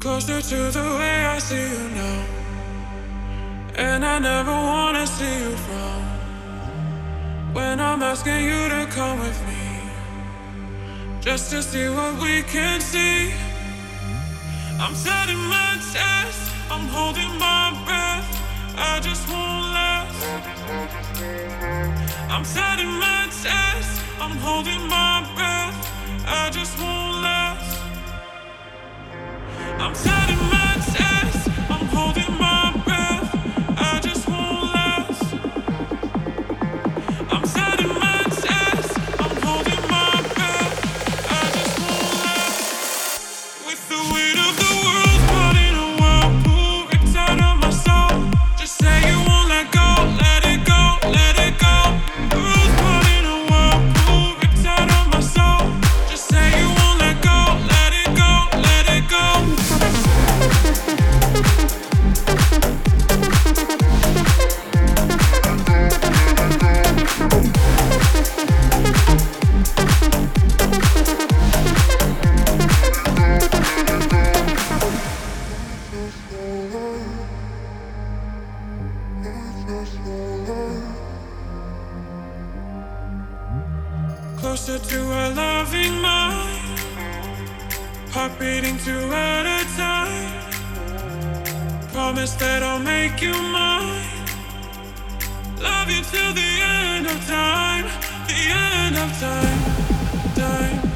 Closer to the way I see you now, and I never wanna see you frown. When I'm asking you to come with me, just to see what we can see. I'm setting my chest, I'm holding my breath, I just won't last. I'm setting my chest, I'm holding my breath, I just won't last. I'm setting my chest, I'm holding my breath, I just won't last. I'm setting my chest, I'm holding my breath, I just won't last. With the weight of the world running a whirlpool ripped out of my soul, just say you won't let go, let it go, let it go. The world's running a whirlpool ripped out of my soul, just say you won't let go, let it go, let it go. Closer to a loving mind, heart beating two at a time. Promise that I'll make you mine. Love you till the end of time, the end of time, time.